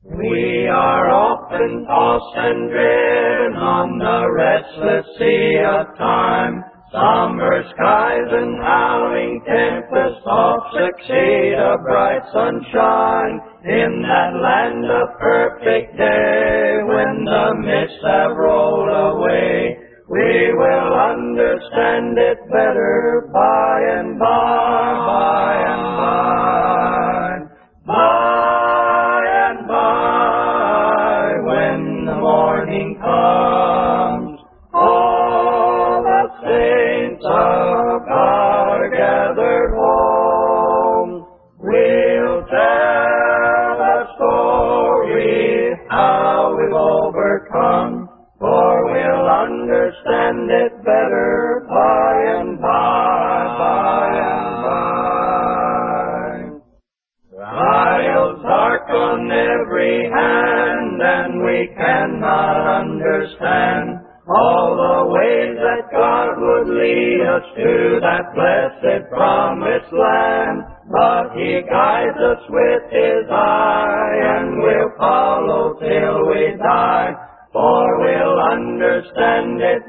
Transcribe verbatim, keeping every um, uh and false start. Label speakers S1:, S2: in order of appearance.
S1: We are often tossed and driven on the restless sea of time. Summer skies and howling tempests oft succeed a bright sunshine. In that land of perfect day, when the mists have rolled away, we will understand it better by and by, by and by. By and by, when the morning comes, all the saints of God are gathered home. We'll tell the story how we've overcome, for we'll understand it better by and by, by and by. Trials darken every hand, and we cannot understand all the ways that God would lead us to that blessed promised land. But He guides us with His eye, and we'll follow till we die, for we'll understand it